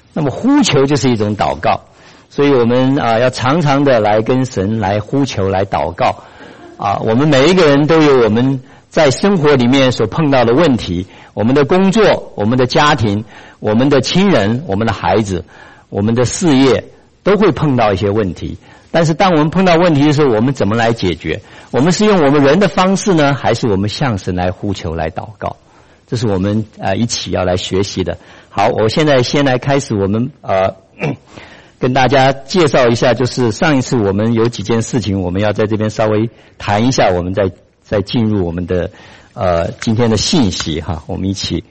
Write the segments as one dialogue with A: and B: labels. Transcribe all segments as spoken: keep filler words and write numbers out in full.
A: 那么呼求就是一种祷告，所以我们啊要常常的来跟神来呼求来祷告啊。我们每一个人都有我们在生活里面所碰到的问题，我们的工作、我们的家庭、我们的亲人、我们的孩子、我们的事业都会碰到一些问题。但是当我们碰到问题的时候，我们怎么来解决？我们是用我们人的方式呢，还是我们向神来呼求来祷告？这是我们呃一起要来学习的。好，我现在先来开始我们呃跟大家介绍一下，就是上一次我们有几件事情我们要在这边稍微谈一下，我们再再进入我们的呃今天的信息哈，我们一起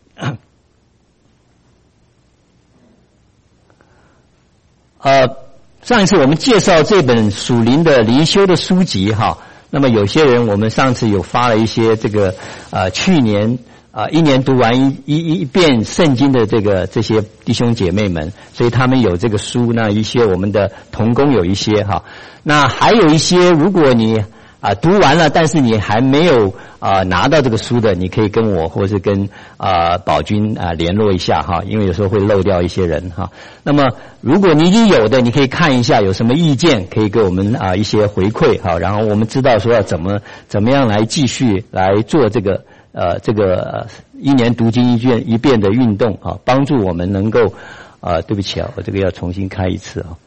A: 呃上一次我们介绍这本属灵的灵修的书籍哈，那么有些人我们上次有发了一些这个呃去年啊、呃、一年读完一一一遍圣经的这个这些弟兄姐妹们，所以他们有这个书，那一些我们的同工有一些哈，那还有一些如果你啊，读完了，但是你还没有啊拿到这个书的，你可以跟我或是跟啊宝君啊联络一下哈，因为有时候会漏掉一些人哈。那么如果你已经有的，你可以看一下有什么意见，可以给我们啊一些回馈哈，然后我们知道说要怎么怎么样来继续来做这个呃这个一年读经一卷一遍的运动啊，帮助我们能够啊对不起啊，我这个要重新开一次啊。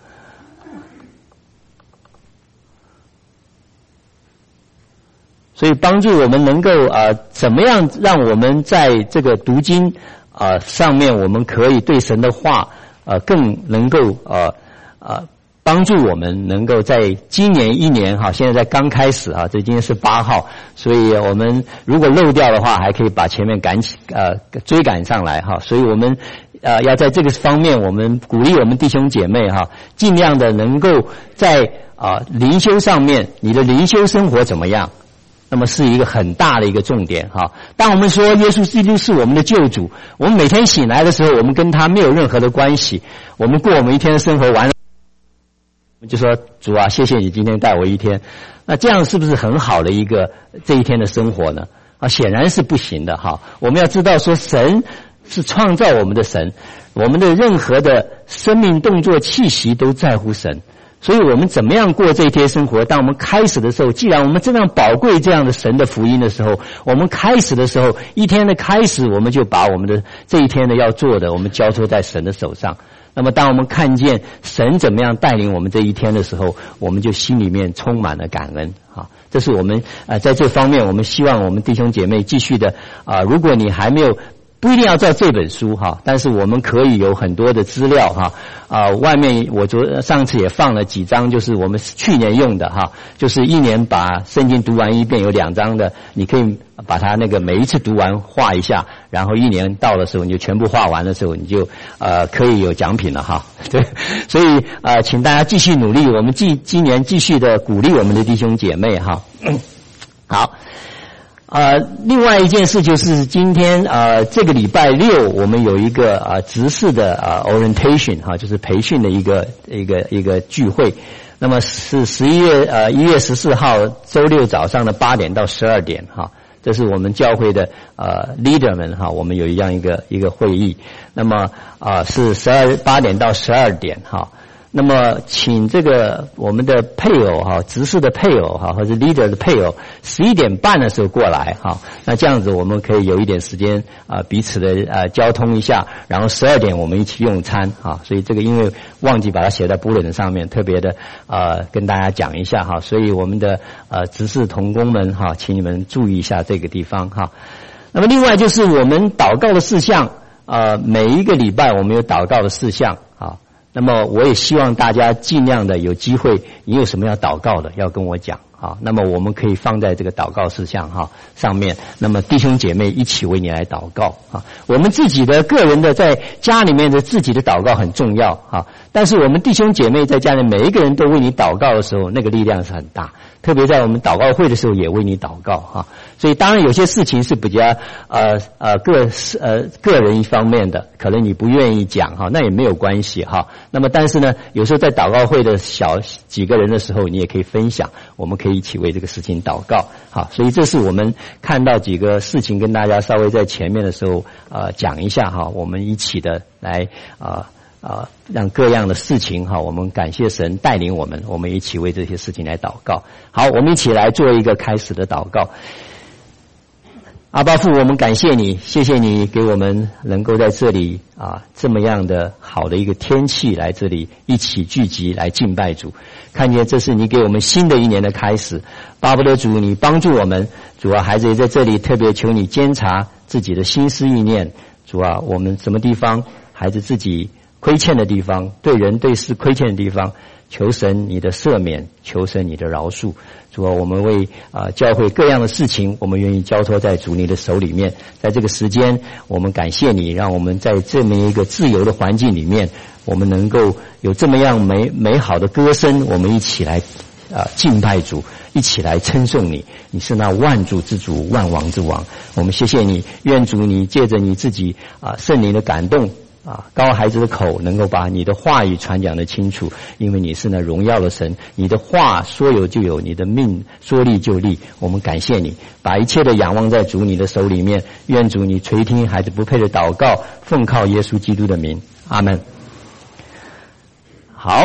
A: 所以帮助我们能够啊、呃，怎么样让我们在这个读经啊、呃、上面，我们可以对神的话呃更能够呃呃帮助我们能够在今年一年哈，现在在刚开始啊，这今天是八号，所以我们如果漏掉的话，还可以把前面赶起呃追赶上来哈。所以我们呃要在这个方面，我们鼓励我们弟兄姐妹哈，尽量的能够在啊、呃、灵修上面，你的灵修生活怎么样？那么是一个很大的一个重点哈。当我们说耶稣基督是我们的救主，我们每天醒来的时候，我们跟他没有任何的关系，我们过我们一天的生活完了，我们就说主啊，谢谢你今天带我一天。那这样是不是很好的一个这一天的生活呢？啊，显然是不行的哈。我们要知道说神是创造我们的神，我们的任何的生命动作气息都在乎神。所以我们怎么样过这一天生活？当我们开始的时候，既然我们这样宝贵这样的神的福音的时候，我们开始的时候，一天的开始，我们就把我们的这一天的要做的，我们交托在神的手上。那么当我们看见神怎么样带领我们这一天的时候，我们就心里面充满了感恩啊！这是我们呃在这方面，我们希望我们弟兄姐妹继续的啊、呃，如果你还没有。不一定要照这本书哈，但是我们可以有很多的资料哈啊、呃，外面我昨上次也放了几张，就是我们去年用的哈，就是一年把圣经读完一遍，有两张的，你可以把它那个每一次读完画一下，然后一年到的时候你就全部画完的时候，你就呃可以有奖品了哈。对，所以呃请大家继续努力，我们今今年继续的鼓励我们的弟兄姐妹哈。好。呃，另外一件事就是今天呃这个礼拜六我们有一个呃执事的呃 orientation 哈，就是培训的一个一个一个聚会。那么是十一月呃一月十四号周六早上的八点到十二点哈，这是我们教会的呃 leader 们哈，我们有一样一个一个会议。那么啊、呃、是十二八点到十二点哈。那么请这个我们的配偶哈，执事的配偶哈，或者 leader 的配偶，十一点半的时候过来哈。那这样子我们可以有一点时间啊，彼此的呃交通一下，然后十二点我们一起用餐啊。所以这个因为忘记把它写在 bulletin 上面，特别的呃跟大家讲一下哈。所以我们的呃执事同工们哈，请你们注意一下这个地方哈。那么另外就是我们祷告的事项，呃每一个礼拜我们有祷告的事项啊。那么我也希望大家尽量的有机会，你有什么要祷告的要跟我讲啊。那么我们可以放在这个祷告事项哈上面，那么弟兄姐妹一起为你来祷告啊。我们自己的个人的在家里面的自己的祷告很重要啊，但是我们弟兄姐妹在家里每一个人都为你祷告的时候，那个力量是很大。特别在我们祷告会的时候也为你祷告哈，所以当然有些事情是比较呃呃个呃个人一方面的，可能你不愿意讲哈，那也没有关系哈。那么但是呢，有时候在祷告会的小几个人的时候，你也可以分享，我们可以一起为这个事情祷告哈。所以这是我们看到几个事情跟大家稍微在前面的时候呃讲一下哈，我们一起的来啊啊，让各样的事情哈，我们感谢神带领我们，我们一起为这些事情来祷告。好，我们一起来做一个开始的祷告。阿爸父，我们感谢你，谢谢你给我们能够在这里啊这么样的好的一个天气来这里一起聚集来敬拜主，看见这是你给我们新的一年的开始。巴不得主你帮助我们，主啊，孩子也在这里特别求你监察自己的心思意念，主啊，我们什么地方孩子自己亏欠的地方，对人对事亏欠的地方，求神你的赦免，求神你的饶恕。主啊，我们为啊、呃、教会各样的事情，我们愿意交托在主你的手里面。在这个时间，我们感谢你，让我们在这么一个自由的环境里面，我们能够有这么样美美好的歌声，我们一起来啊、呃、敬拜主，一起来称颂你。你是那万主之主，万王之王。我们谢谢你，愿主你借着你自己啊、呃、圣灵的感动。啊，高孩子的口能够把你的话语传讲得清楚，因为你是那荣耀的神，你的话说有就有，你的命说立就立。我们感谢你，把一切的仰望在主你的手里面，愿主你垂听孩子不配的祷告，奉靠耶稣基督的名，阿们。好，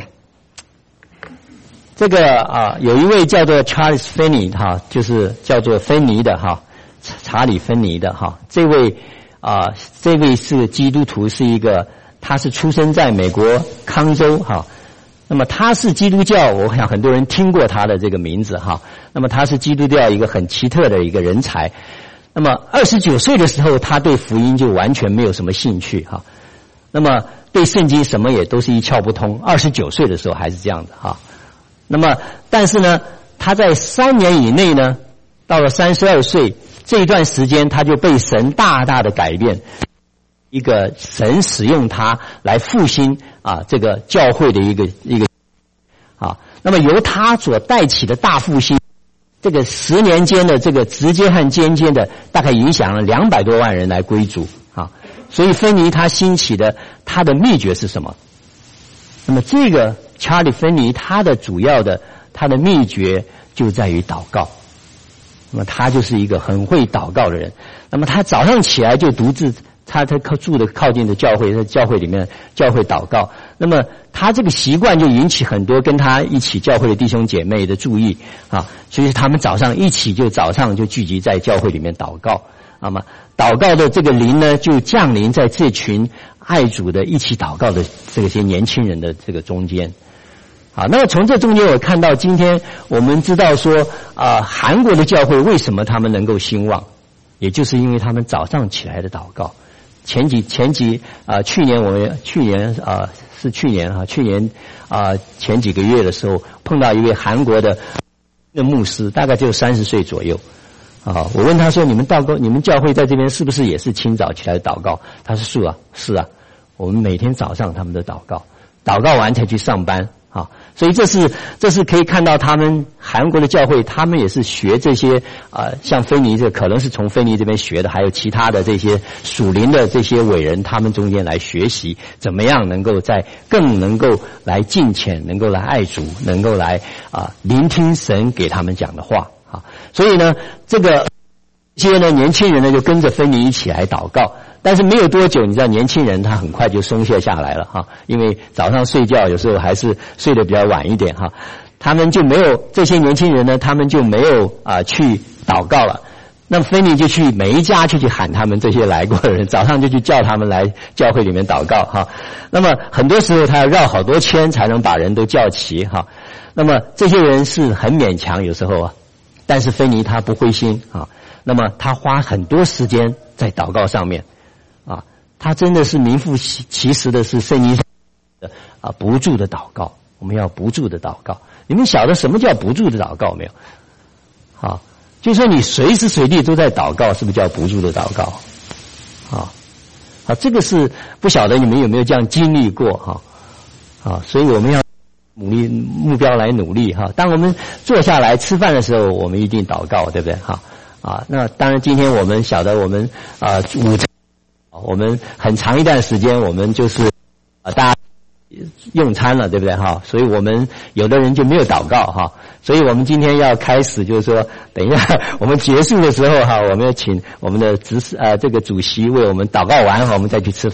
A: 这个啊，有一位叫做 Charles Finney 哈，就是叫做芬尼的哈，查理芬尼的哈，这位。啊，这位是基督徒，是一个，他是出生在美国康州哈。那么他是基督教，我想很多人听过他的这个名字哈。那么他是基督教一个很奇特的一个人才。那么二十九岁的时候，他对福音就完全没有什么兴趣哈。那么对圣经什么也都是一窍不通。二十九岁的时候还是这样的哈。那么但是呢，他在三年以内呢，到了三十二岁。这一段时间，他就被神大大的改变，一个神使用他来复兴啊这个教会的一个一个啊。那么由他所带起的大复兴，这个十年间的这个直接和间接的，大概影响了两百多万人来归主啊。所以芬尼他兴起的他的秘诀是什么？那么这个查理芬尼他的主要的他的秘诀就在于祷告。那么他就是一个很会祷告的人。那么他早上起来就独自，他他靠住的靠近的教会，在教会里面教会祷告。那么他这个习惯就引起很多跟他一起教会的弟兄姐妹的注意啊，所以他们早上一起就早上就聚集在教会里面祷告。那么祷告的这个灵呢，就降临在这群爱主的一起祷告的这些年轻人的这个中间。好，那么从这中间我看到，今天我们知道说，啊、呃，韩国的教会为什么他们能够兴旺，也就是因为他们早上起来的祷告。前几前几啊、呃，去年我们去年啊、呃、是去年啊，去年啊、呃、前几个月的时候，碰到一位韩国的的牧师，大概只有三十岁左右。啊，我问他说：“你们祷告，你们教会在这边是不是也是清早起来祷告？”他说：“是啊，是啊，我们每天早上他们都祷告，祷告完才去上班。”啊，所以这是这是可以看到他们韩国的教会，他们也是学这些啊、呃，像菲尼这可能是从菲尼这边学的，还有其他的这些属灵的这些伟人，他们中间来学习怎么样能够在更能够来敬虔，能够来爱主，能够来啊、呃、聆听神给他们讲的话啊。所以呢，这个这些呢年轻人呢就跟着菲尼一起来祷告。但是没有多久，你知道年轻人他很快就松懈下来了哈，因为早上睡觉有时候还是睡得比较晚一点哈，他们就没有这些年轻人呢，他们就没有啊、呃、去祷告了。那么菲尼就去每一家就去喊他们这些来过的人，早上就去叫他们来教会里面祷告哈。那么很多时候他要绕好多圈才能把人都叫齐哈。那么这些人是很勉强有时候啊，但是菲尼他不灰心啊。那么他花很多时间在祷告上面。啊，他真的是名副其实的是圣经上的啊不住的祷告，我们要不住的祷告。你们晓得什么叫不住的祷告没有？啊，就是说你随时随地都在祷告，是不是叫不住的祷告？啊，啊，这个是不晓得你们有没有这样经历过哈？啊，所以我们要努力目标来努力哈。当我们坐下来吃饭的时候，我们一定祷告，对不对？哈啊，那当然今天我们晓得我们啊午餐。我们很长一段时间，我们就是啊，大家用餐了，对不对哈？所以我们有的人就没有祷告哈。所以我们今天要开始，就是说，等一下我们结束的时候哈，我们要请我们的执事呃这个主席为我们祷告完，我们再去吃饭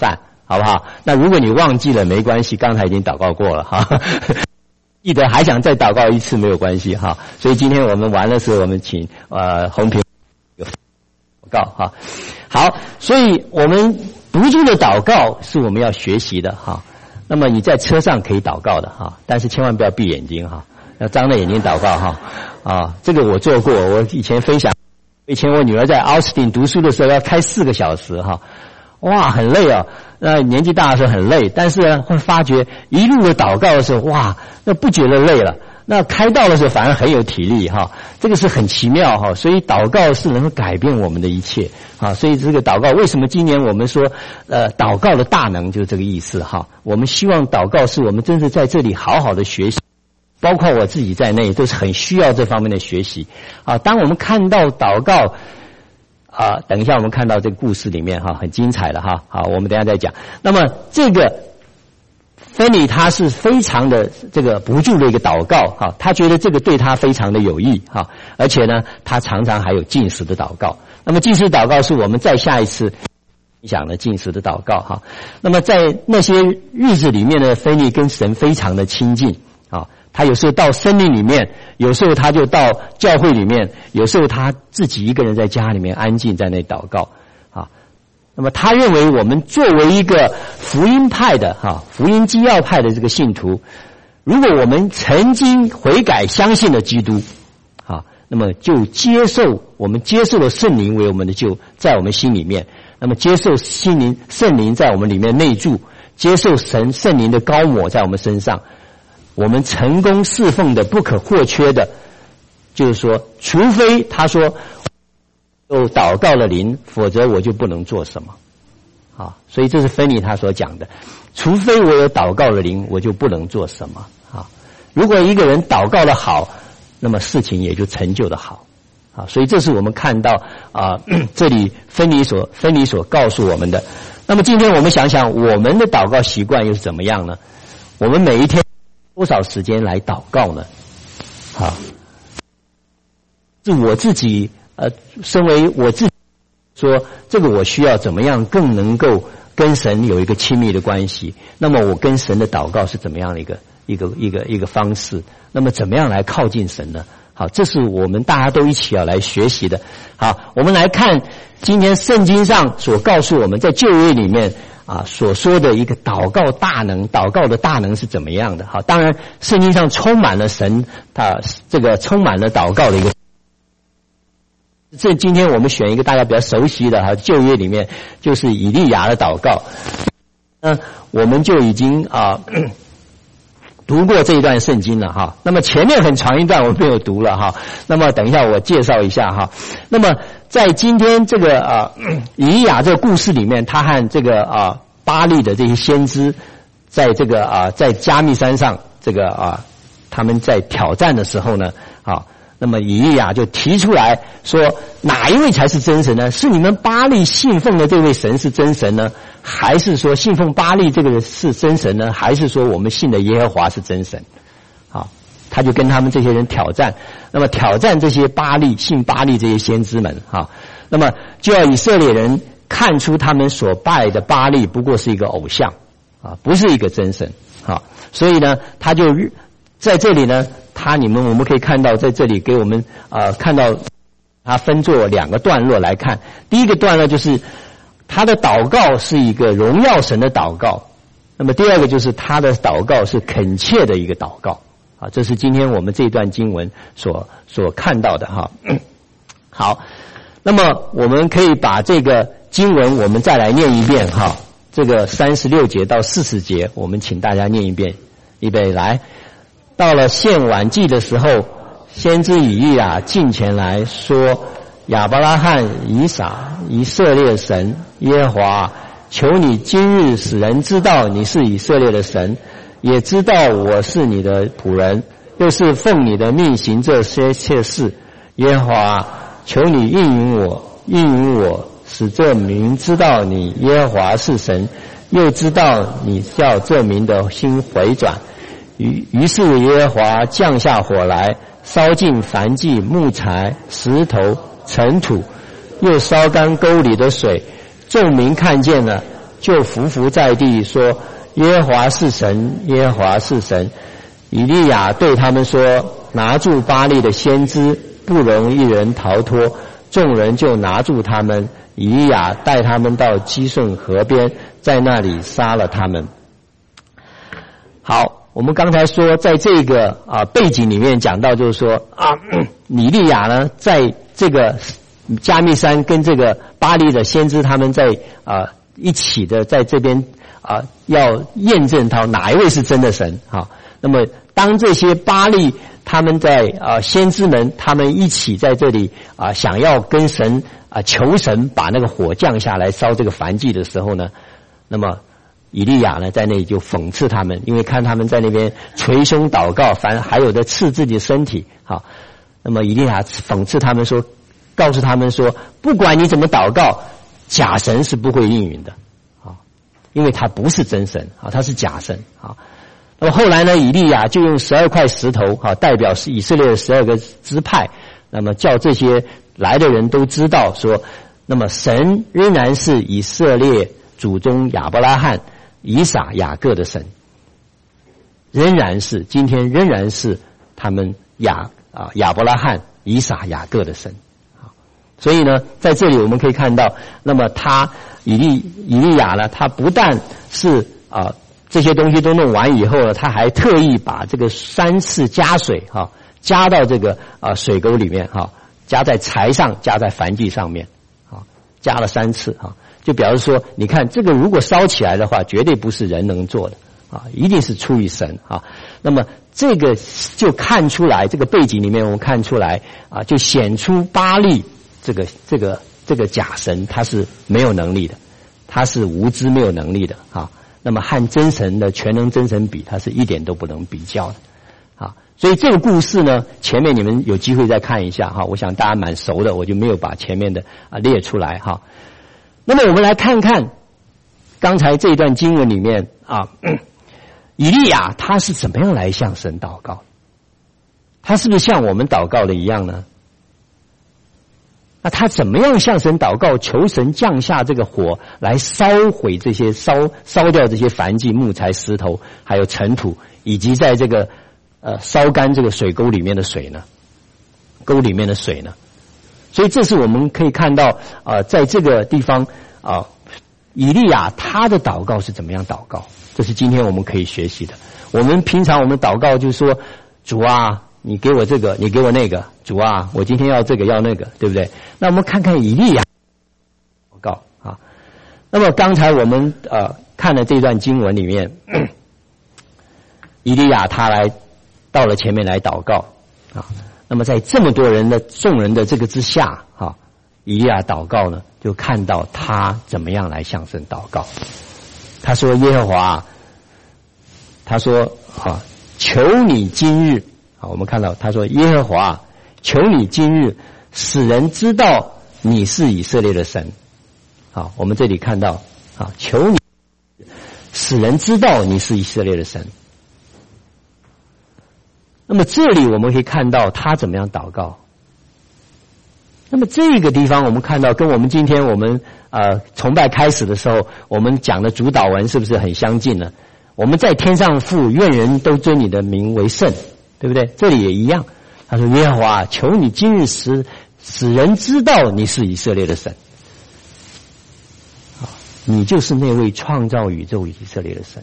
A: 好不好？那如果你忘记了没关系，刚才已经祷告过了哈。记得还想再祷告一次没有关系哈。所以今天我们完的时候，我们请呃洪平有祷告哈。好，所以我们不住的祷告是我们要学习的哈。那么你在车上可以祷告的哈，但是千万不要闭眼睛哈，要张着眼睛祷告哈。啊，这个我做过，我以前分享，以前我女儿在奥斯汀读书的时候要开四个小时哈，哇，很累啊。那年纪大的时候很累，但是呢会发觉一路的祷告的时候，哇，那不觉得累了。那开道的时候反而很有体力哈，这个是很奇妙哈。所以祷告是能够改变我们的一切啊。所以这个祷告，为什么今年我们说呃祷告的大能就是这个意思哈。我们希望祷告是我们真是在这里好好的学习，包括我自己在内都是很需要这方面的学习啊。当我们看到祷告啊，等一下我们看到这个故事里面哈，很精彩的哈。好，我们等一下再讲。那么这个芬妮他是非常的这个不住的一个祷告哈，他觉得这个对他非常的有益哈，而且呢，他常常还有禁食的祷告。那么禁食祷告是我们再下一次讲的禁食的祷告哈。那么在那些日子里面呢，芬妮跟神非常的亲近啊。他有时候到森林里面，有时候他就到教会里面，有时候他自己一个人在家里面安静在那祷告啊。那么他认为我们作为一个福音派的哈、啊、福音基要派的这个信徒，如果我们曾经悔改相信了基督啊，那么就接受我们接受了圣灵为我们的救，在我们心里面，那么接受心灵圣灵在我们里面内住，接受神圣灵的膏抹在我们身上。我们成功侍奉的不可或缺的，就是说，除非他说有祷告的灵，否则我就不能做什么。啊，所以这是芬妮他所讲的，除非我有祷告的灵，我就不能做什么。啊，如果一个人祷告的好，那么事情也就成就的好。啊，所以这是我们看到啊，这里芬妮所芬妮所告诉我们的。那么今天我们想想，我们的祷告习惯又是怎么样呢？我们每一天多少时间来祷告呢？好，是我自己呃，身为我自己说，这个我需要怎么样更能够跟神有一个亲密的关系？那么我跟神的祷告是怎么样的一个一个一个一个方式？那么怎么样来靠近神呢？好，这是我们大家都一起要来学习的。好，我们来看今天圣经上所告诉我们在旧约里面啊，所说的一个祷告大能，祷告的大能是怎么样的？好，当然圣经上充满了神，他这个充满了祷告的一个。这今天我们选一个大家比较熟悉的哈，旧约里面就是以利亚的祷告。那我们就已经啊读过这一段圣经了哈。那么前面很长一段我没有读了哈。那么等一下我介绍一下哈。那么在今天这个啊以利亚这个故事里面，他和这个啊巴力的这些先知，在这个啊在加密山上这个啊他们在挑战的时候呢，啊，那么以利亚就提出来说，哪一位才是真神呢？是你们巴力信奉的这位神是真神呢，还是说信奉巴力这个人是真神呢？还是说我们信的耶和华是真神？啊，他就跟他们这些人挑战，那么挑战这些巴力信巴力这些先知们啊，那么就要以色列人看出他们所拜的巴力不过是一个偶像啊，不是一个真神啊，所以呢，他就在这里呢。他你们我们可以看到，在这里给我们啊、呃、看到，他分作两个段落来看。第一个段落就是他的祷告是一个荣耀神的祷告，那么第二个就是他的祷告是恳切的一个祷告啊，这是今天我们这段经文所所看到的哈。好，那么我们可以把这个经文我们再来念一遍哈，这个三十六节到四十节，我们请大家念一遍，预备来。到了献晚祭的时候，先知以利亚近前来说：亚伯拉罕、以撒、以色列神耶和华，求你今日使人知道你是以色列的神，也知道我是你的仆人，又是奉你的命行这些切事。耶和华，求你应允我，应允我，使这民知道你耶和华是神，又知道你叫这民的心回转。于于是耶和华降下火来，烧尽燔祭、木材、石头、尘土，又烧干沟里的水。众民看见了， 就伏伏在地说：耶和华是神，耶和华是神。以利亚对他们说：拿住巴力的先知，不容一人逃脱。众人就拿住他们。以利亚带他们到基顺河边，在那里杀了他们。好，我们刚才说，在这个啊背景里面讲到，就是说啊，以利亚呢，在这个加密山跟这个巴力的先知他们在啊一起的在这边啊要验证到哪一位是真的神啊。那么当这些巴力他们在啊先知们他们一起在这里啊想要跟神啊求神把那个火降下来烧这个燔祭的时候呢，那么以利亚呢在那里就讽刺他们，因为看他们在那边捶胸祷告，反还有的刺自己的身体。好，那么以利亚讽刺他们说，告诉他们说，不管你怎么祷告，假神是不会应允的。好，因为他不是真神啊，他是假神。好，那么后来呢，以利亚就用十二块石头啊，代表是以色列的十二个支派，那么叫这些来的人都知道说，那么神仍然是以色列祖宗亚伯拉罕、以撒、雅各的神，仍然是今天仍然是他们亚啊亚伯拉罕、以撒、雅各的神。所以呢，在这里我们可以看到，那么他以利以利亚呢，他不但是啊这些东西都弄完以后呢，他还特意把这个三次加水哈、啊，加到这个啊水沟里面哈、啊，加在柴上，加在燔祭上面，啊，加了三次哈、啊，就表示说，你看这个如果烧起来的话，绝对不是人能做的啊，一定是出于神啊。那么这个就看出来，这个背景里面我们看出来啊，就显出巴力这个这个这个假神他是没有能力的，他是无知没有能力的啊。那么和真神的全能真神比，他是一点都不能比较的啊。所以这个故事呢，前面你们有机会再看一下哈，我想大家蛮熟的，我就没有把前面的啊列出来哈。那么我们来看看刚才这段经文里面啊，以利亚他是怎么样来向神祷告？他是不是像我们祷告的一样呢？那他怎么样向神祷告，求神降下这个火来烧毁这些烧烧掉这些燔祭木材、石头，还有尘土，以及在这个呃烧干这个水沟里面的水呢？沟里面的水呢？所以这是我们可以看到啊、呃，在这个地方啊、呃，以利亚他的祷告是怎么样祷告？这是今天我们可以学习的。我们平常我们祷告就是说，主啊，你给我这个，你给我那个，主啊，我今天要这个要那个，对不对？那我们看看以利亚祷告啊。那么刚才我们呃看了这段经文里面，以利亚他来到了前面来祷告啊。那么在这么多人的众人的这个之下啊，以利亚祷告呢，就看到他怎么样来向神祷告。他说：耶和华，他说啊，求你今日。好，我们看到他说：耶和华，求你今日使人知道你是以色列的神。好，我们这里看到啊，求你使人知道你是以色列的神。那么这里我们可以看到他怎么样祷告。那么这个地方我们看到跟我们今天我们呃崇拜开始的时候我们讲的主祷文是不是很相近呢？我们在天上父，愿人都尊你的名为圣，对不对？这里也一样。他说：耶和华，求你今日使使人知道你是以色列的神。啊，你就是那位创造宇宙以色列的神。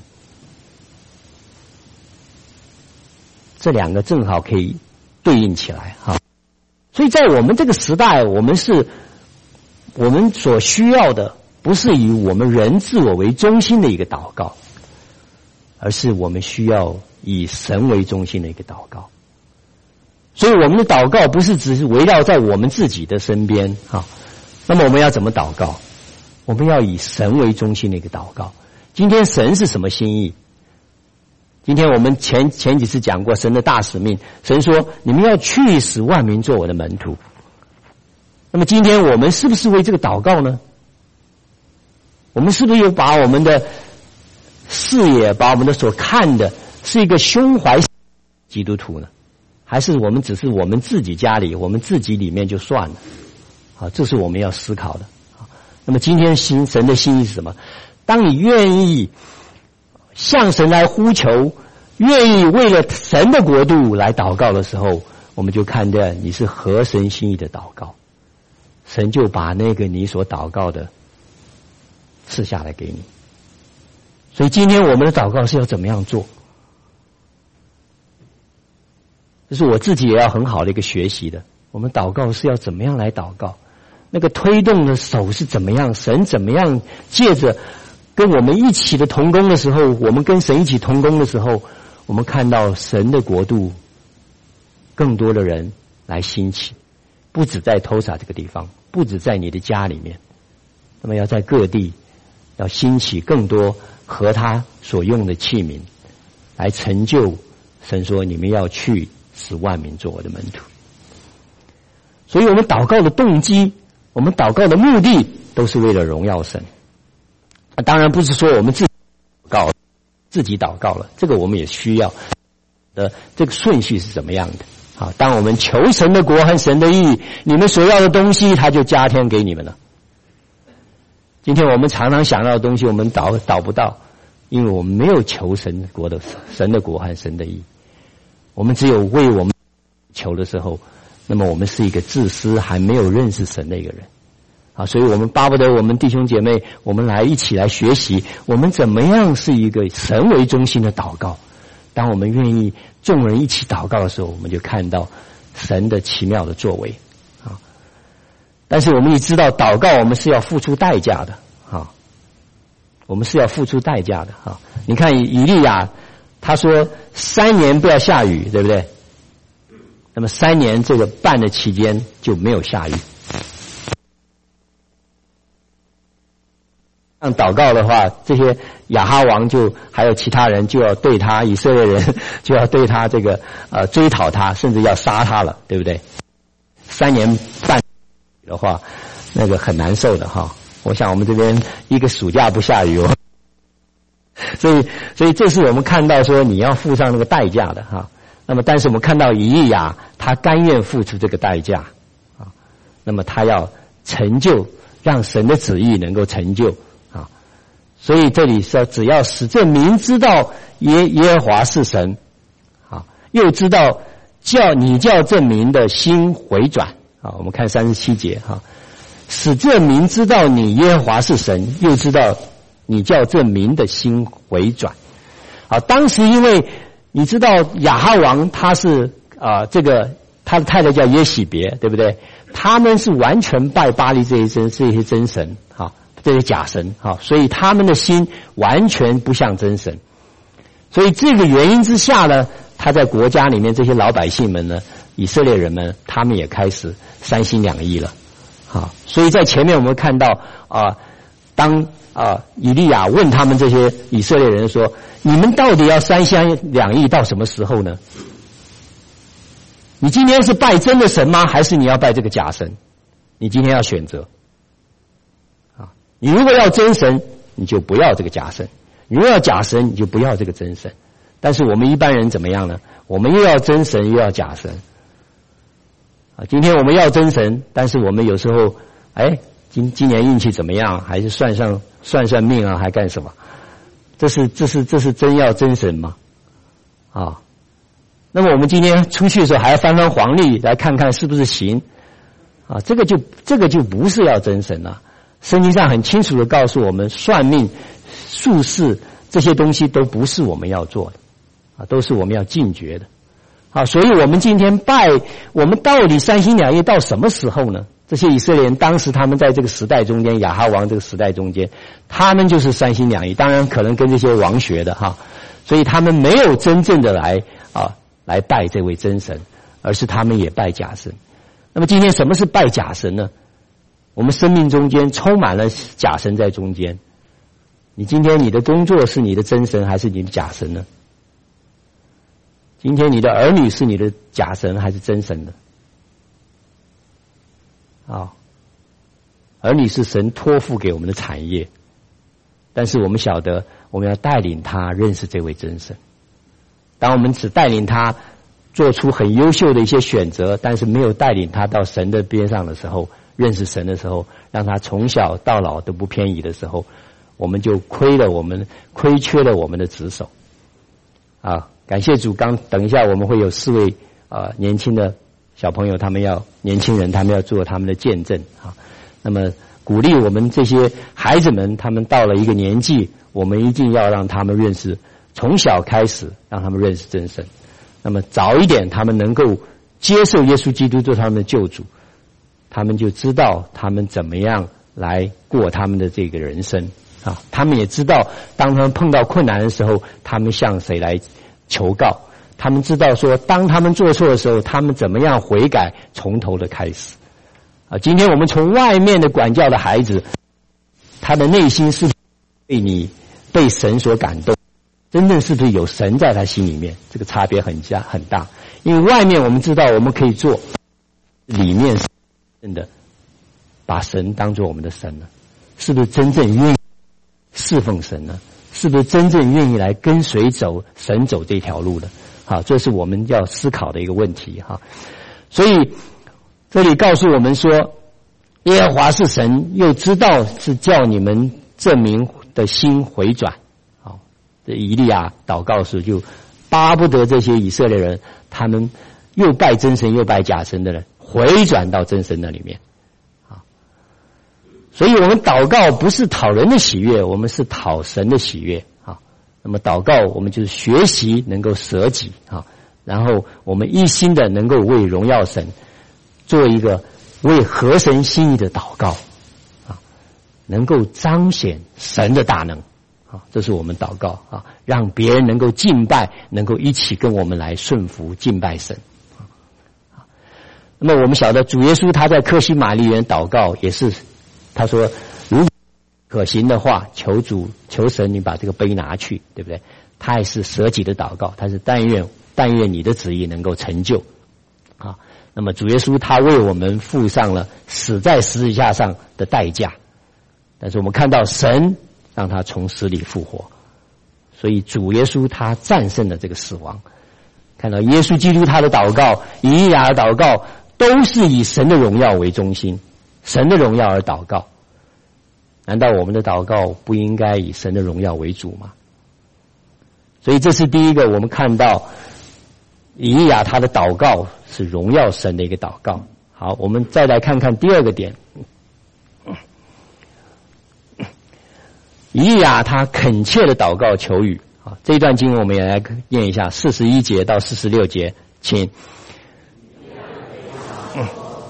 A: 这两个正好可以对应起来哈。所以在我们这个时代，我们是我们所需要的不是以我们人自我为中心的一个祷告，而是我们需要以神为中心的一个祷告。所以我们的祷告不是只是围绕在我们自己的身边哈。那么我们要怎么祷告？我们要以神为中心的一个祷告。今天神是什么心意？今天我们前前几次讲过神的大使命，神说你们要去使万民做我的门徒。那么今天我们是不是为这个祷告呢？我们是不是有把我们的视野，把我们的所看的是一个胸怀基督徒呢？还是我们只是我们自己家里，我们自己里面就算了？好，这是我们要思考的。那么今天心神的心意是什么？ 当你愿意向神来呼求，愿意为了神的国度来祷告的时候，我们就看见你是合神心意的祷告，神就把那个你所祷告的赐下来给你。所以今天我们的祷告是要怎么样做？这是我自己也要很好的一个学习的。我们祷告是要怎么样来祷告？那个推动的手是怎么样？神怎么样借着跟我们一起的同工的时候，我们跟神一起同工的时候，我们看到神的国度更多的人来兴起，不止在偷撒这个地方，不止在你的家里面，那么要在各地要兴起更多合他所用的器皿，来成就神说你们要去使万民做我的门徒。所以我们祷告的动机，我们祷告的目的都是为了荣耀神。当然不是说我们自己祷告自己祷告了，这个我们也需要的。这个顺序是怎么样的？好，当我们求神的国和神的义，你们所要的东西他就加添给你们了。今天我们常常想到的东西我们祷祷不到，因为我们没有求神国的神的国和神的义，我们只有为我们求的时候，那么我们是一个自私还没有认识神的一个人啊。所以我们巴不得我们弟兄姐妹，我们来一起来学习，我们怎么样是一个神为中心的祷告。当我们愿意众人一起祷告的时候，我们就看到神的奇妙的作为啊。但是我们也知道祷告我们是要付出代价的啊，我们是要付出代价的啊。你看以利亚他说三年不要下雨，对不对？那么三年这个半的期间就没有下雨。像祷告的话，这些亚哈王就还有其他人就要对他，以色列人就要对他这个呃追讨他，甚至要杀他了，对不对？三年半的话，那个很难受的哈。我想我们这边一个暑假不下雨哦，所以所以这是我们看到说你要付上那个代价的哈。那么但是我们看到以利亚他甘愿付出这个代价啊，那么他要成就，让神的旨意能够成就。所以这里说，只要使这民知道耶耶和华是神，啊，又知道叫你叫这民的心回转，啊，我们看三十七节哈，使这民知道你耶和华是神，又知道你叫这民的心回转。啊，当时因为你知道亚哈王他是啊这个他的太太叫耶洗别，对不对？他们是完全拜巴力这一真这些真神，哈。这些假神，好，所以他们的心完全不像真神。所以这个原因之下呢，他在国家里面这些老百姓们呢，以色列人们，他们也开始三心两意了。好，所以在前面我们看到啊，当啊以利亚问他们这些以色列人说：“你们到底要三心两意到什么时候呢？你今天是拜真的神吗？还是你要拜这个假神？你今天要选择。”你如果要真神，你就不要这个假神；你如果要假神，你就不要这个真神。但是我们一般人怎么样呢？我们又要真神，又要假神。啊，今天我们要真神，但是我们有时候，哎，今今年运气怎么样？还是算上算算命啊，还干什么？这是这是这是真要真神吗？啊，那么我们今天出去的时候还要翻翻黄历，来看看是不是行？啊，这个就这个就不是要真神了。圣经上很清楚的告诉我们，算命、术士这些东西都不是我们要做的，啊，都是我们要禁绝的，啊，所以我们今天拜，我们到底三心两意到什么时候呢？这些以色列人当时他们在这个时代中间，亚哈王这个时代中间，他们就是三心两意，当然可能跟这些王学的哈，所以他们没有真正的来啊来拜这位真神，而是他们也拜假神。那么今天什么是拜假神呢？我们生命中间充满了假神在中间。你今天你的工作是你的真神还是你的假神呢？今天你的儿女是你的假神还是真神呢？啊，儿女是神托付给我们的产业，但是我们晓得我们要带领他认识这位真神。当我们只带领他做出很优秀的一些选择，但是没有带领他到神的边上的时候，认识神的时候，让他从小到老都不偏移的时候， 我们就亏了我们亏缺了我们的职守。啊，感谢主！刚等一下我们会有四位啊、呃、年轻的小朋友，他们要年轻人，他们要做他们的见证啊。那么鼓励我们这些孩子们，他们到了一个年纪，我们一定要让他们认识，从小开始让他们认识真神。那么早一点，他们能够接受耶稣基督做他们的救主，他们就知道他们怎么样来过他们的这个人生啊。他们也知道，当他们碰到困难的时候，他们向谁来求告。他们知道说，当他们做错的时候，他们怎么样悔改，从头的开始啊。今天我们从外面的管教的孩子，他的内心是被你被神所感动，真正是不是有神在他心里面？这个差别很大很大。因为外面我们知道我们可以做，里面是真的把神当作我们的神呢？是不是真正愿意侍奉神呢？是不是真正愿意来跟随走神走这条路的？好，这是我们要思考的一个问题哈。所以这里告诉我们说，耶和华是神，又知道是叫你们证明的心回转。好，这以利亚祷告时就巴不得这些以色列人，他们又拜真神又拜假神的人回转到真神那里面。所以我们祷告不是讨人的喜悦，我们是讨神的喜悦啊。那么祷告我们就是学习能够舍己啊，然后我们一心的能够为荣耀神做一个为合神心意的祷告啊，能够彰显神的大能啊，这是我们祷告啊，让别人能够敬拜，能够一起跟我们来顺服敬拜神啊。那么我们晓得主耶稣他在客西马尼园祷告也是。他说如果可行的话，求主求神你把这个杯拿去，对不对？他也是舍己的祷告，他是但愿但愿你的旨意能够成就啊。那么主耶稣他为我们付上了死在十字架上的代价，但是我们看到神让他从死里复活，所以主耶稣他战胜了这个死亡。看到耶稣基督他的祷告，以利亚的祷告都是以神的荣耀为中心，神的荣耀而祷告。难道我们的祷告不应该以神的荣耀为主吗？所以这是第一个，我们看到以利亚他的祷告是荣耀神的一个祷告。好，我们再来看看第二个点，以利亚他恳切的祷告求雨。好，这一段经文我们也来念一下，四十一节到四十六节，请。嗯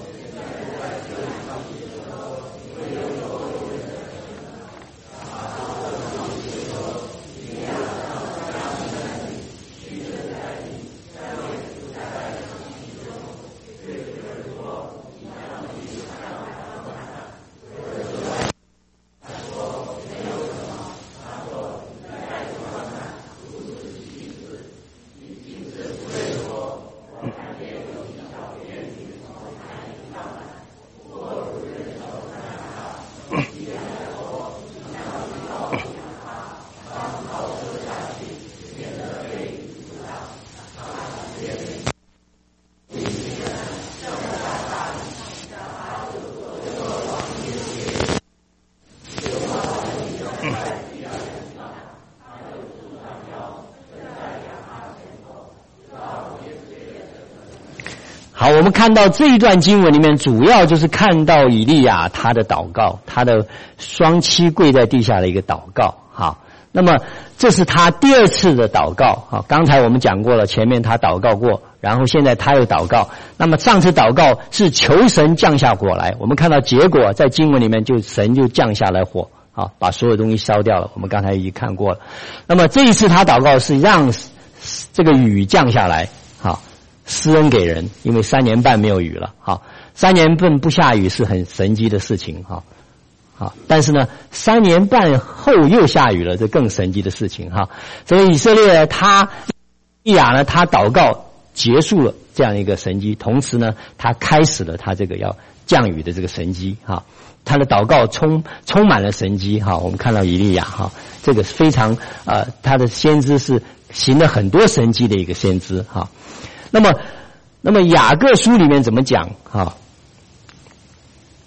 A: 好，我们看到这一段经文里面，主要就是看到以利亚他的祷告，他的双膝跪在地下的一个祷告。好，那么这是他第二次的祷告。好，刚才我们讲过了，前面他祷告过，然后现在他又祷告。那么上次祷告是求神降下火来，我们看到结果在经文里面就神就降下来火，好，把所有东西烧掉了。我们刚才已经看过了。那么这一次他祷告是让这个雨降下来，好。施恩给人，因为三年半没有雨了，好，三年半不下雨是很神奇的事情，哈，好，但是呢，三年半后又下雨了，这更神奇的事情，哈，所以以色列他以利亚呢，他祷告结束了这样一个神迹，同时呢，他开始了他这个要降雨的这个神迹，哈，他的祷告充充满了神迹，哈，我们看到以利亚，哈，这个非常呃，他的先知是行了很多神迹的一个先知，哈。那么，那么雅各书里面怎么讲啊？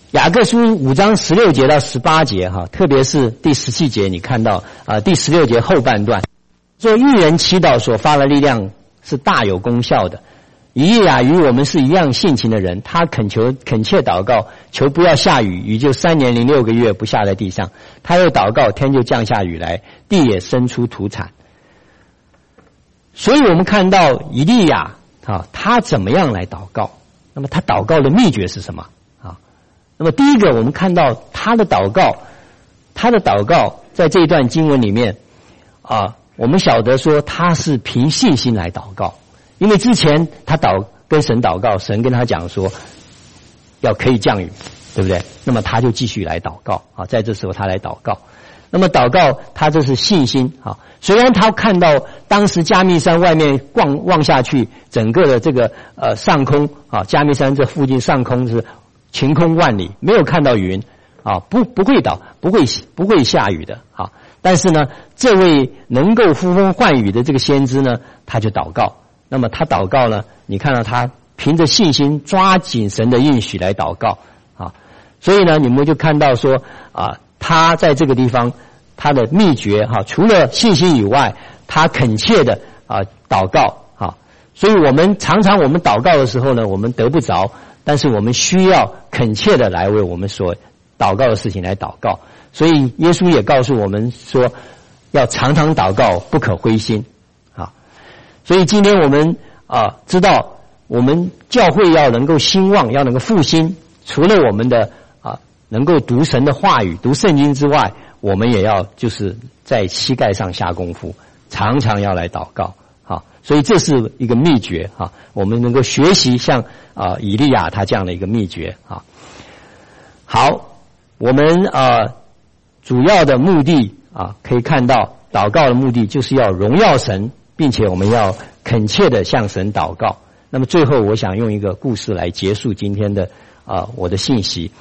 A: 雅各书五章十六节到十八节哈，特别是第十七节，你看到啊，第十六节后半段，做义人祈祷所发的力量是大有功效的。以利亚与我们是一样性情的人，他恳求恳切祷告，求不要下雨，雨就三年零六个月不下在地上。他又祷告，天就降下雨来，地也生出土产。所以我们看到以利亚啊，他怎么样来祷告？那么他祷告的秘诀是什么？那么第一个，我们看到他的祷告，他的祷告在这一段经文里面啊，我们晓得说他是凭信心来祷告，因为之前他祷跟神祷告，神跟他讲说要可以降雨，对不对？那么他就继续来祷告啊，在这时候他来祷告。那么祷告他这是信心啊，虽然他看到当时迦密山外面望望下去，整个的这个呃上空啊，迦密山这附近上空是晴空万里，没有看到云啊，不不会倒，不会不会下雨的啊。但是呢，这位能够呼风唤雨的这个先知呢，他就祷告。那么他祷告呢，你看到他凭着信心抓紧神的应许来祷告啊。所以呢，你们就看到说啊，他在这个地方他的秘诀哈、啊，除了信心以外，他恳切的啊祷告啊。所以我们常常我们祷告的时候呢，我们得不着。但是我们需要恳切的来为我们所祷告的事情来祷告，所以耶稣也告诉我们说，要常常祷告，不可灰心啊。所以今天我们啊知道，我们教会要能够兴旺，要能够复兴，除了我们的啊能够读神的话语、读圣经之外，我们也要就是在膝盖上下功夫，常常要来祷告。好，所以这是一个秘诀啊，我们能够学习像啊以利亚他这样的一个秘诀啊。好，我们啊主要的目的啊，可以看到祷告的目的就是要荣耀神，并且我们要恳切的向神祷告。那么最后，我想用一个故事来结束今天的啊我的信息。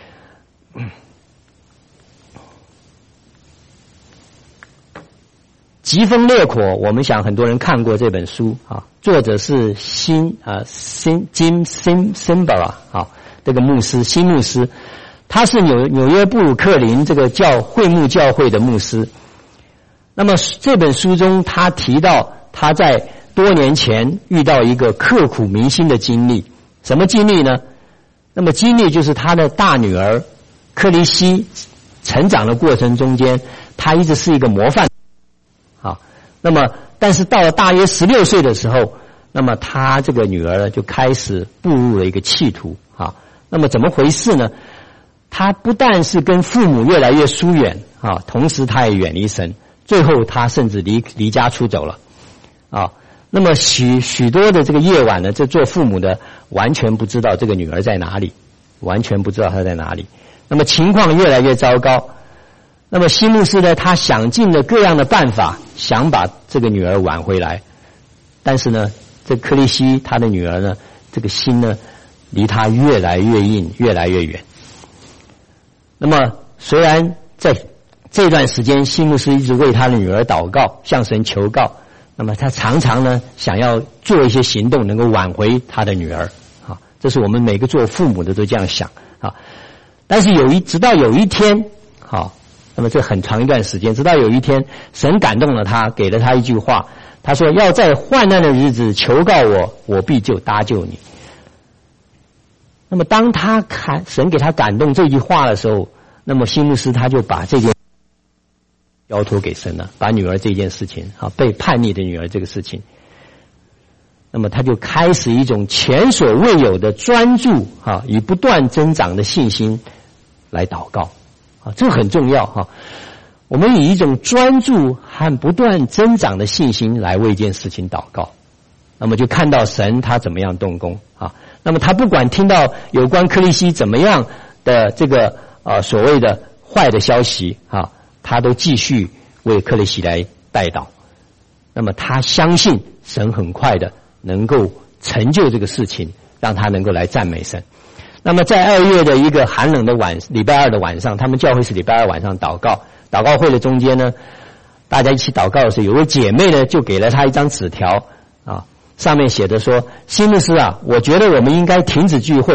A: 疾风烈火，我们想很多人看过这本书啊，作者是辛啊辛金辛辛巴拉啊，这个牧师辛牧师，他是纽纽约布鲁克林这个教会幕教会的牧师。那么这本书中，他提到他在多年前遇到一个刻骨铭心的经历，什么经历呢？那么经历就是他的大女儿克里希成长的过程中间，他一直是一个模范。那么，但是到了大约十六岁的时候，那么他这个女儿呢就开始步入了一个歧途啊。那么怎么回事呢？他不但是跟父母越来越疏远啊，同时他也远离神，最后他甚至离离家出走了啊。那么许许多的这个夜晚呢，这做父母的完全不知道这个女儿在哪里，完全不知道她在哪里。那么情况越来越糟糕。那么辛牧师呢，他想尽了各样的办法，想把这个女儿挽回来，但是呢，这克利希他的女儿呢，这个心呢，离他越来越硬，越来越远。那么虽然在这段时间，辛牧师一直为他的女儿祷告，向神求告，那么他常常呢，想要做一些行动，能够挽回他的女儿啊。这是我们每个做父母的都这样想啊。但是有一直到有一天，好。那么这很长一段时间，直到有一天，神感动了他，给了他一句话，他说：“要在患难的日子求告我，我必就搭救你。”那么当他看神给他感动这句话的时候，那么辛牧师他就把这件交托给神了，把女儿这件事情啊，被叛逆的女儿这个事情，那么他就开始一种前所未有的专注啊，以不断增长的信心来祷告。啊，这个很重要哈！我们以一种专注和不断增长的信心来为一件事情祷告，那么就看到神他怎么样动工啊。那么他不管听到有关克利希怎么样的这个呃所谓的坏的消息啊，他都继续为克利希来代祷。那么他相信神很快的能够成就这个事情，让他能够来赞美神。那么在二月的一个寒冷的晚礼拜二的晚上，他们教会是礼拜二晚上祷告，祷告会的中间呢，大家一起祷告的时候，有位姐妹呢就给了他一张纸条啊，上面写着说：“辛牧师啊，我觉得我们应该停止聚会，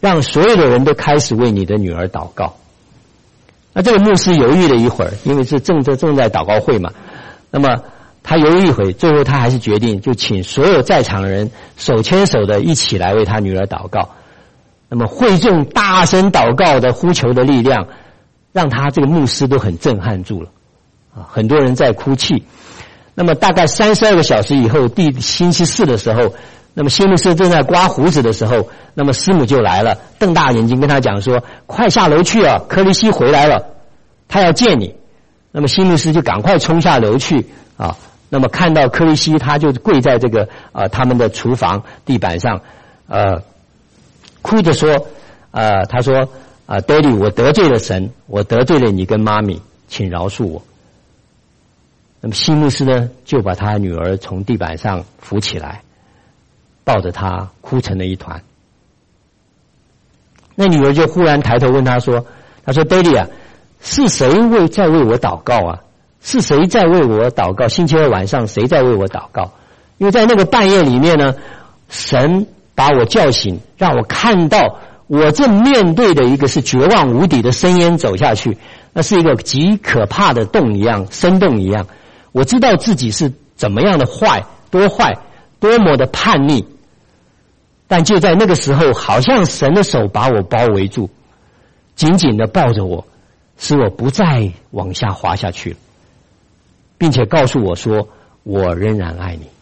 A: 让所有的人都开始为你的女儿祷告。那这个牧师犹豫了一会儿，因为是正在正在祷告会嘛，那么他犹豫一会，最后他还是决定就请所有在场的人手牵手的一起来为他女儿祷告。那么会众大声祷告的呼求的力量，让他这个牧师都很震撼住了啊！很多人在哭泣。那么大概三十二个小时以后，第星期四的时候，那么谢牧师正在刮胡子的时候，那么师母就来了，瞪大眼睛跟他讲说：“快下楼去啊，柯利西回来了，他要见你。”那么谢牧师就赶快冲下楼去啊。那么看到柯利西，他就跪在这个呃他们的厨房地板上，呃，哭着说：“呃，他说啊 ，Daddy， 我得罪了神，我得罪了你跟妈咪，请饶恕我。”那么西牧师呢，就把他女儿从地板上扶起来，抱着他哭成了一团。那女儿就忽然抬头问他说：“他说 ，Daddy 啊，是谁为在为我祷告啊？是谁在为我祷告？星期二晚上谁在为我祷告？因为在那个半夜里面呢，神把我叫醒，让我看到我正面对的一个是绝望无底的深渊走下去，那是一个极可怕的洞一样，深洞一样。我知道自己是怎么样的坏，多坏，多么的叛逆。但就在那个时候，好像神的手把我包围住，紧紧的抱着我，使我不再往下滑下去了，并且告诉我说，我仍然爱你。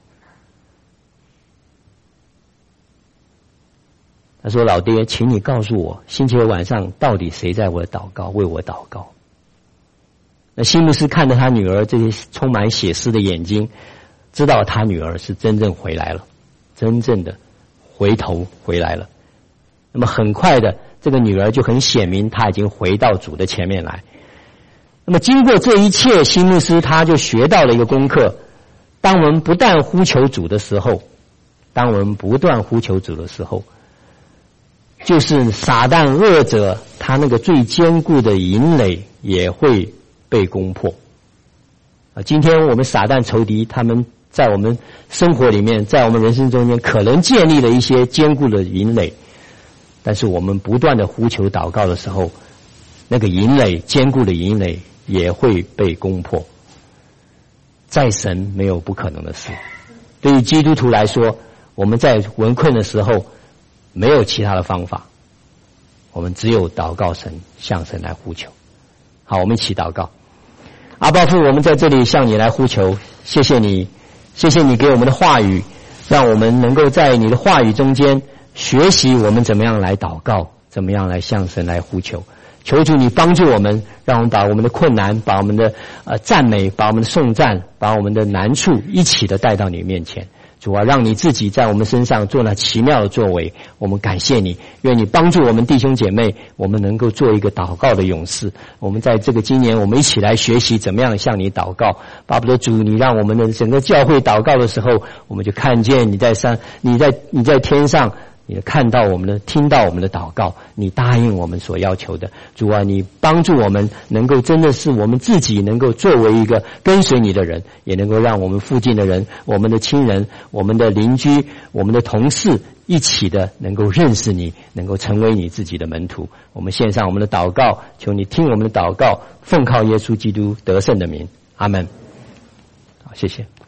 A: 他说：“老爹，请你告诉我，星期二晚上到底谁在我的祷告，为我祷告？”那西牧师看着他女儿这些充满血丝的眼睛，知道他女儿是真正回来了，真正的回头回来了。那么很快的，这个女儿就很显明，她已经回到主的前面来。那么经过这一切，西牧师他就学到了一个功课：当我们不断呼求主的时候，当我们不断呼求主的时候，就是撒旦恶者他那个最坚固的营垒也会被攻破。啊，今天我们撒旦仇敌他们在我们生活里面，在我们人生中间可能建立了一些坚固的营垒，但是我们不断的呼求祷告的时候，那个营垒坚固的营垒也会被攻破。在神没有不可能的事。对于基督徒来说，我们在围困的时候没有其他的方法，我们只有祷告神，向神来呼求。好，我们一起祷告。阿爸父，我们在这里向你来呼求，谢谢你，谢谢你给我们的话语，让我们能够在你的话语中间学习我们怎么样来祷告，怎么样来向神来呼求。求主你帮助我们，让我们把我们的困难，把我们的呃赞美，把我们的颂赞，把我们的难处一起的带到你面前。主啊，让你自己在我们身上做那奇妙的作为，我们感谢你，愿你帮助我们弟兄姐妹，我们能够做一个祷告的勇士。我们在这个今年，我们一起来学习怎么样向你祷告。巴不得主，你让我们的整个教会祷告的时候，我们就看见你在上，你在你在天上，你看到我们的，听到我们的祷告，你答应我们所要求的。主啊，你帮助我们能够真的是我们自己能够作为一个跟随你的人，也能够让我们附近的人，我们的亲人，我们的邻居，我们的同事一起的能够认识你，能够成为你自己的门徒。我们献上我们的祷告，求你听我们的祷告，奉靠耶稣基督得胜的名，阿们。好，谢谢。